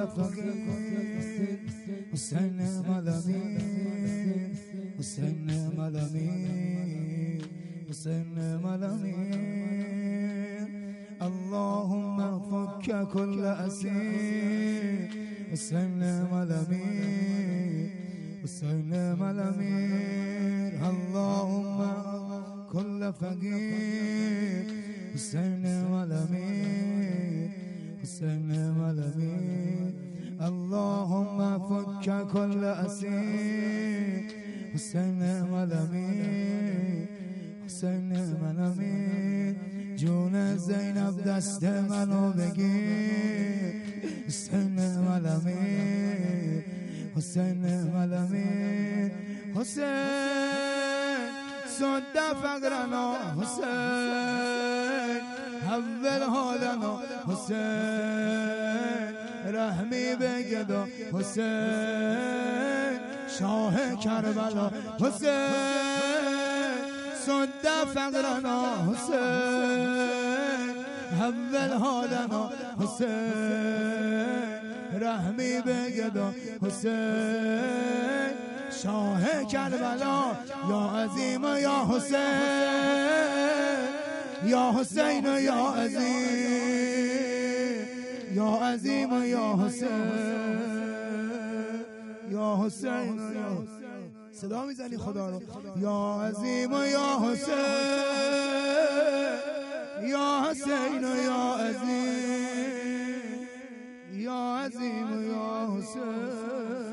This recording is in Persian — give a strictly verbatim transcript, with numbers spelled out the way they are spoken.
فقیر حسین ملمی حسین ملمی حسین ملمی اللهم فك كل أسير حسین ملمی حسین ملمی اللهم كل فقير حسین ملمی حسین ملمی اللهم فك كل أسير حسین ملمی حسین ملمی جون زینب دست منو بگیر حسین ملمی حسین ملمی حسین صد فقرنا حسین حول حالنا حسین رحمی بگدا حسین شاه کربلا حسین صد فقرنا حسین حول حالنا حسین رحمی بگدا حسین شاه کربلا یا عظیم یا حسین یا حسین یا عظیم یا عظیم یا حسین یا حسین یا صدا میزنی خدا رو یا عظیم یا حسین یا حسین یا عظیم یا عظیم یا حسین